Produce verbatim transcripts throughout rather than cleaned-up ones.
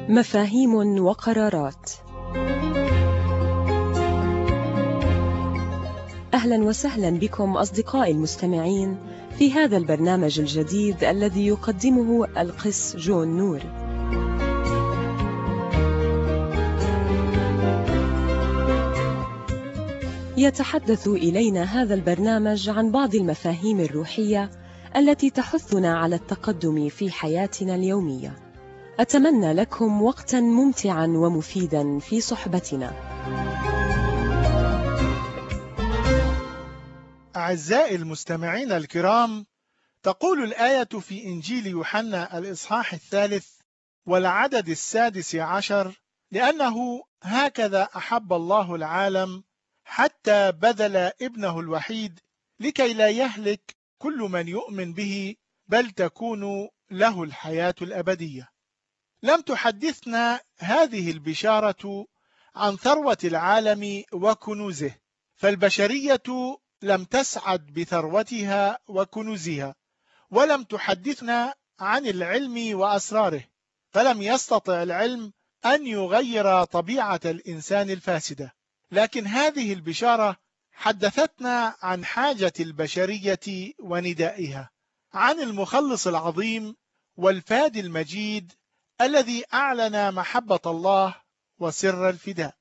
مفاهيم وقرارات. أهلا وسهلا بكم أصدقائي المستمعين في هذا البرنامج الجديد الذي يقدمه القس جون نور. يتحدث إلينا هذا البرنامج عن بعض المفاهيم الروحية التي تحثنا على التقدم في حياتنا اليومية. أتمنى لكم وقتا ممتعا ومفيدا في صحبتنا. أعزائي المستمعين الكرام، تقول الآية في إنجيل يوحنا الإصحاح الثالث والعدد السادس عشر: لأنه هكذا أحب الله العالم حتى بذل ابنه الوحيد لكي لا يهلك كل من يؤمن به بل تكون له الحياة الأبدية. لم تحدثنا هذه البشارة عن ثروة العالم وكنوزه، فالبشرية لم تسعد بثروتها وكنوزها، ولم تحدثنا عن العلم وأسراره، فلم يستطع العلم أن يغير طبيعة الإنسان الفاسدة. لكن هذه البشارة حدثتنا عن حاجة البشرية وندائها، عن المخلص العظيم والفادي المجيد الذي أعلن محبة الله وسر الفداء.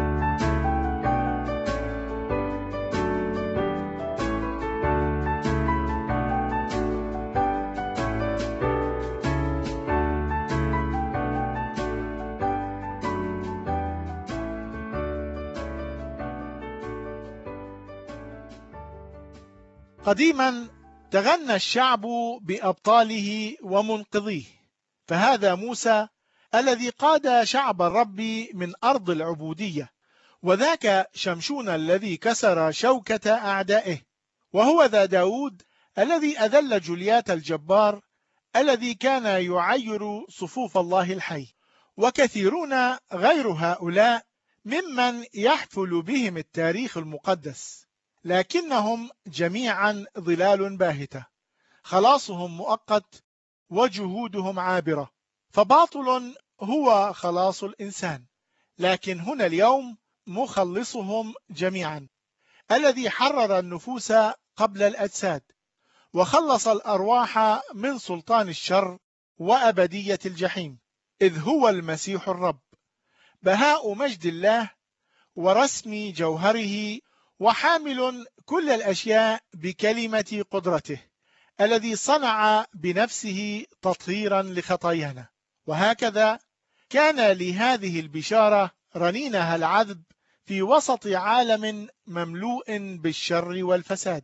قديما تغنى الشعب بأبطاله ومنقذيه، فهذا موسى الذي قاد شعب الرب من أرض العبودية، وذاك شمشون الذي كسر شوكة أعدائه، وهو ذا داود الذي أذل جوليات الجبار الذي كان يعير صفوف الله الحي، وكثيرون غير هؤلاء ممن يحفل بهم التاريخ المقدس، لكنهم جميعا ظلال باهتة، خلاصهم مؤقت وجهودهم عابرة، فباطل هو خلاص الإنسان، لكن هنا اليوم مخلصهم جميعا الذي حرر النفوس قبل الأجساد، وخلص الأرواح من سلطان الشر وأبدية الجحيم، إذ هو المسيح الرب، بهاء مجد الله ورسم جوهره، وحامل كل الأشياء بكلمة قدرته، الذي صنع بنفسه تطهيرا لخطايانا. وهكذا كان لهذه البشارة رنينها العذب في وسط عالم مملوء بالشر والفساد،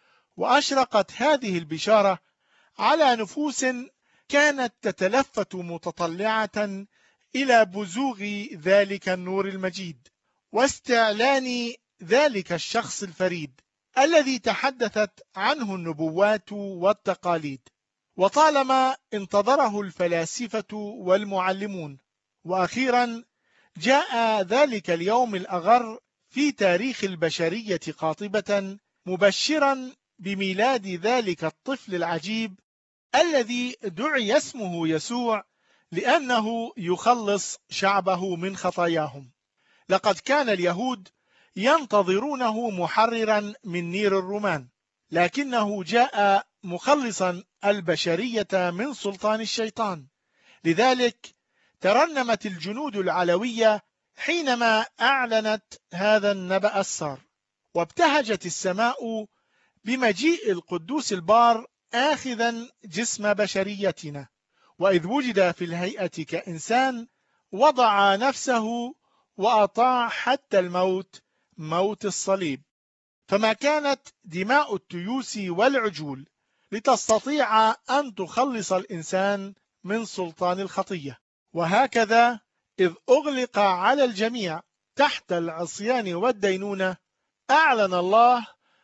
وأشرقت هذه البشارة على نفوس كانت تتلفت متطلعة إلى بزوغ ذلك النور المجيد واستعلان ذلك الشخص الفريد الذي تحدثت عنه النبوات والتقاليد، وطالما انتظره الفلاسفة والمعلمون. وأخيرا جاء ذلك اليوم الأغر في تاريخ البشرية قاطبة، مبشرا بميلاد ذلك الطفل العجيب الذي دعي اسمه يسوع لأنه يخلص شعبه من خطاياهم. لقد كان اليهود ينتظرونه محررا من نير الرومان، لكنه جاء مخلصا البشرية من سلطان الشيطان. لذلك ترنمت الجنود العلوية حينما أعلنت هذا النبأ السار، وابتهجت السماء بمجيء القدوس البار آخذا جسم بشريتنا، وإذ وجد في الهيئة كإنسان وضع نفسه وأطاع حتى الموت، موت الصليب. فما كانت دماء التيوس والعجول لتستطيع أن تخلص الإنسان من سلطان الخطية. وهكذا إذ أغلق على الجميع تحت العصيان والدينونة، أعلن الله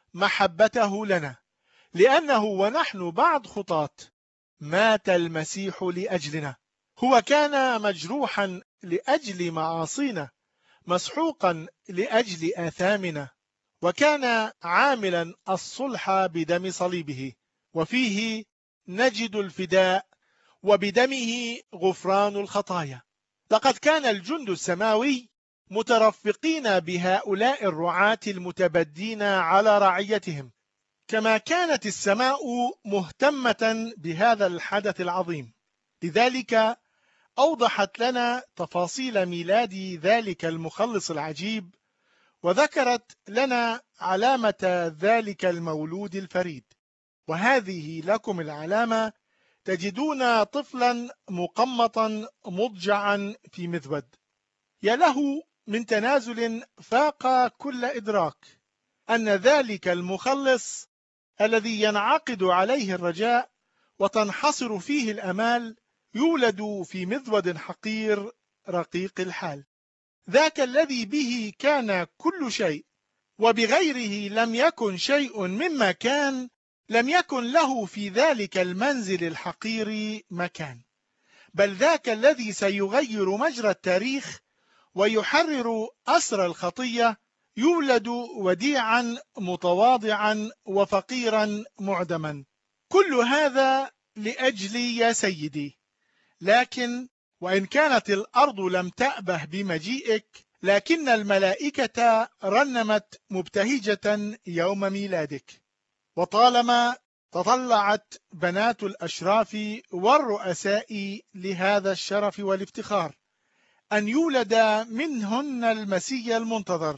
محبته لنا، لأنه ونحن بعد خطاة مات المسيح لأجلنا. هو كان مجروحا لأجل معاصينا، مسحوقا لأجل آثامنا، وكان عاملا الصلح بدم صليبه، وفيه نجد الفداء وبدمه غفران الخطايا. لقد كان الجند السماوي مترفقين بهؤلاء الرعاة المتبدين على رعيتهم، كما كانت السماء مهتمة بهذا الحدث العظيم. لذلك أوضحت لنا تفاصيل ميلاد ذلك المخلص العجيب، وذكرت لنا علامة ذلك المولود الفريد. وهذه لكم العلامة: تجدون طفلا مقمطا مضجعا في مذود. يا له من تنازل فاق كل إدراك، أن ذلك المخلص الذي ينعقد عليه الرجاء وتنحصر فيه الأمال يولد في مذود حقير رقيق الحال، ذاك الذي به كان كل شيء وبغيره لم يكن شيء مما كان، لم يكن له في ذلك المنزل الحقير مكان، بل ذاك الذي سيغير مجرى التاريخ ويحرر أسر الخطية يولد وديعا متواضعا وفقيرا معدما. كل هذا لأجلي يا سيدي. لكن وإن كانت الأرض لم تأبه بمجيئك، لكن الملائكة رنمت مبتهجة يوم ميلادك. وطالما تطلعت بنات الأشراف والرؤساء لهذا الشرف والافتخار أن يولد منهن المسيح المنتظر،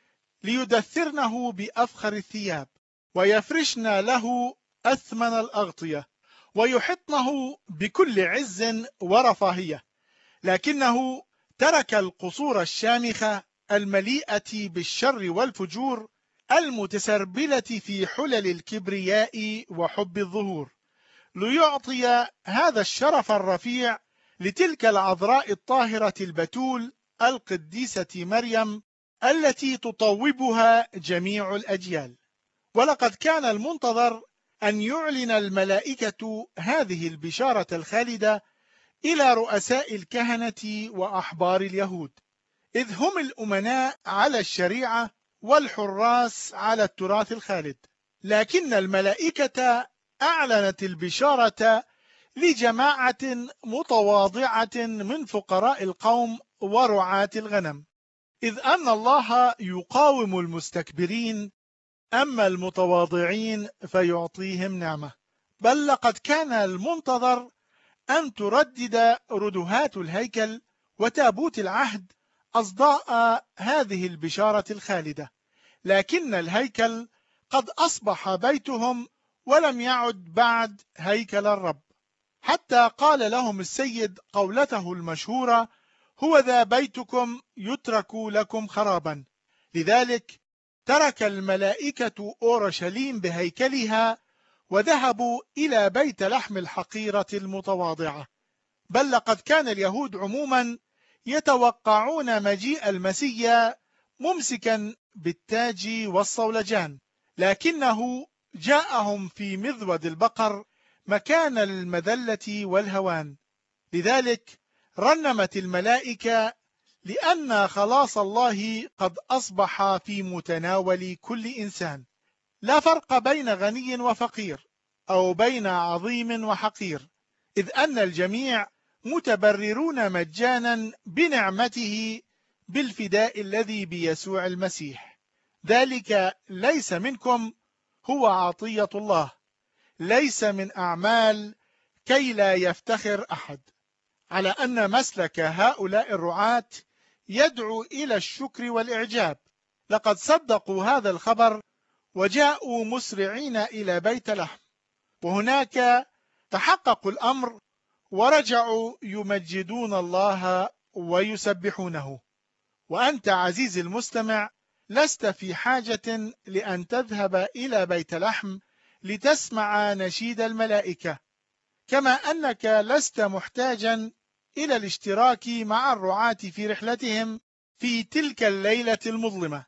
ليدثرنه بأفخر الثياب ويفرشن له أثمن الأغطية ويحطنه بكل عز ورفاهية، لكنه ترك القصور الشامخة المليئة بالشر والفجور المتسربلة في حلل الكبرياء وحب الظهور، ليعطي هذا الشرف الرفيع لتلك العذراء الطاهرة البتول القديسة مريم التي تطوبها جميع الأجيال. ولقد كان المنتظر أن يعلن الملائكة هذه البشارة الخالدة إلى رؤساء الكهنة وأحبار اليهود، إذ هم الأمناء على الشريعة والحراس على التراث الخالد. لكن الملائكة أعلنت البشارة لجماعة متواضعة من فقراء القوم ورعاة الغنم، إذ أن الله يقاوم المستكبرين، أما المتواضعين فيعطيهم نعمة. بل لقد كان المنتظر أن تردد ردهات الهيكل وتابوت العهد أصداء هذه البشارة الخالدة، لكن الهيكل قد أصبح بيتهم ولم يعد بعد هيكل الرب، حتى قال لهم السيد قولته المشهورة: هو ذا بيتكم يترك لكم خرابا. لذلك ترك الملائكة أورشليم بهيكلها وذهبوا إلى بيت لحم الحقيرة المتواضعة. بل لقد كان اليهود عموما يتوقعون مجيء المسيح ممسكا بالتاج والصولجان، لكنه جاءهم في مذود البقر مكان المذلة والهوان. لذلك رنمت الملائكة لأن خلاص الله قد أصبح في متناول كل إنسان، لا فرق بين غني وفقير أو بين عظيم وحقير، إذ أن الجميع متبررون مجانا بنعمته بالفداء الذي بيسوع المسيح. ذلك ليس منكم، هو عطية الله، ليس من أعمال، كي لا يفتخر أحد. على أن مسلك هؤلاء الرعاة يدعو إلى الشكر والإعجاب. لقد صدقوا هذا الخبر وجاءوا مسرعين إلى بيت لحم، وهناك تحققوا الأمر ورجعوا يمجدون الله ويسبحونه. وأنت عزيزي المستمع لست في حاجة لأن تذهب إلى بيت لحم لتسمع نشيد الملائكة، كما أنك لست محتاجا إلى الاشتراك مع الرعاة في رحلتهم في تلك الليلة المظلمة،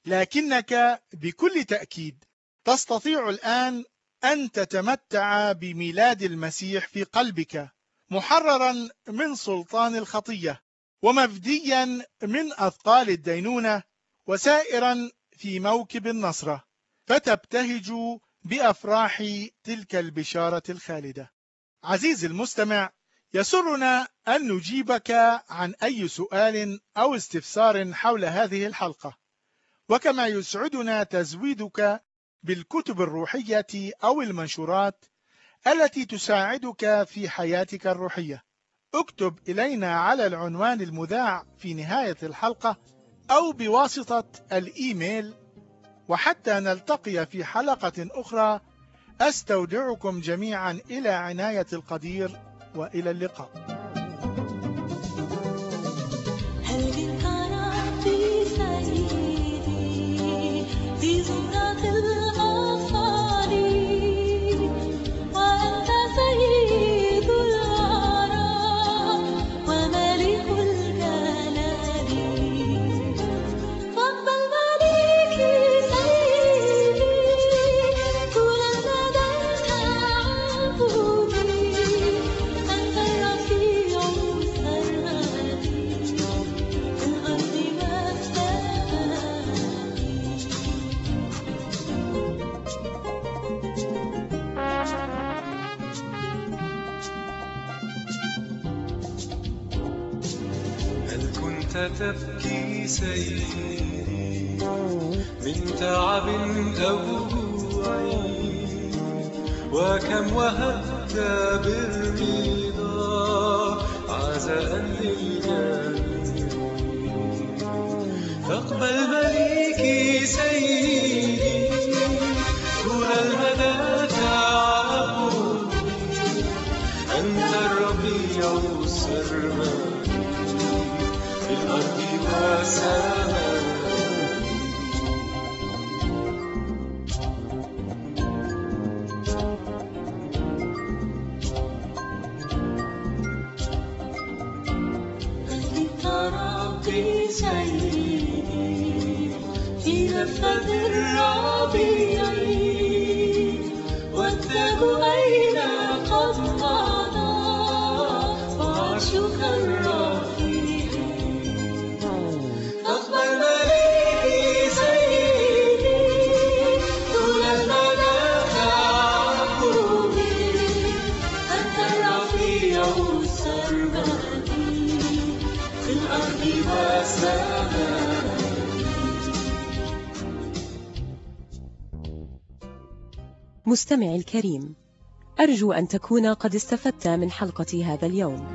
لكنك بكل تأكيد تستطيع الآن أن تتمتع بميلاد المسيح في قلبك، محررا من سلطان الخطية ومفديا من أثقال الدينونة، وسائرا في موكب النصرة، فتبتهج بأفراح تلك البشارة الخالدة. عزيزي المستمع، يسرنا أن نجيبك عن أي سؤال أو استفسار حول هذه الحلقة، وكما يسعدنا تزويدك بالكتب الروحية أو المنشورات التي تساعدك في حياتك الروحية. اكتب إلينا على العنوان المذاع في نهاية الحلقة أو بواسطة الإيميل، وحتى نلتقي في حلقة أخرى أستودعكم جميعا إلى عناية القدير، وإلى اللقاء. هل ترى في سيدي في زمرة الأطفال وأنت سيد الورى وملك الجلال، فاقبل ملكي سيدي طول المدى تعبدي، أنت الرفيع السرمدي في الأرض والسماء. هل كنت تبكي سيدي من تعب أو جوع، وكم وهبت بالرضا عزاء للجميع، فاقبل مليكي سيدي طول المدى تعبدي، أنت الربيع السرمدي في الأرض والسماء. أنت ربي سيدي في نفذ الربيع، والتاج أين قد مضى وعرشك الرفيع، فاقبل مليكي سيدي طول المدى تعبدي، أنت الرفيع السرمدي في الأرض والسماء. مستمعي الكريم، أرجو أن تكون قد استفدت من حلقة هذا اليوم.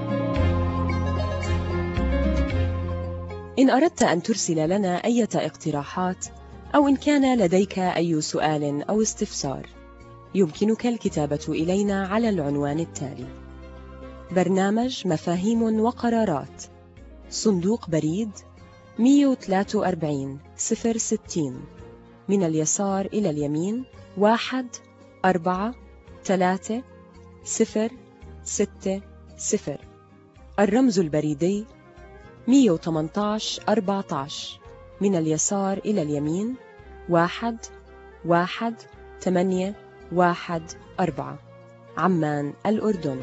إن أردت أن ترسل لنا أي اقتراحات أو إن كان لديك أي سؤال أو استفسار، يمكنك الكتابة إلينا على العنوان التالي: برنامج مفاهيم وقرارات، صندوق بريد مئة وثلاثة وأربعين صفر ستين، من اليسار إلى اليمين واحد أربعة ثلاثة صفر ستة صفر. الرمز البريدي مئة وثمانية عشر أربعة عشر، من اليسار إلى اليمين واحد واحد ثمانية واحد أربعة، عمان الأردن.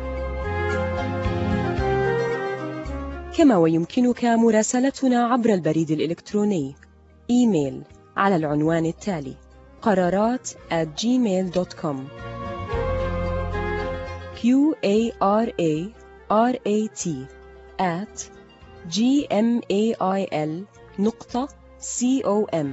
كما ويمكنك مراسلتنا عبر البريد الإلكتروني إيميل على العنوان التالي: قرارات at gmail dot com q a r a r a t at g m a i l نقطة c o m.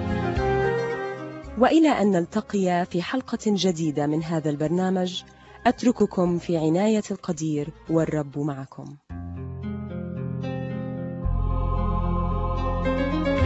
وإلى أن نلتقي في حلقة جديدة من هذا البرنامج، أترككم في عناية القدير، والرب معكم.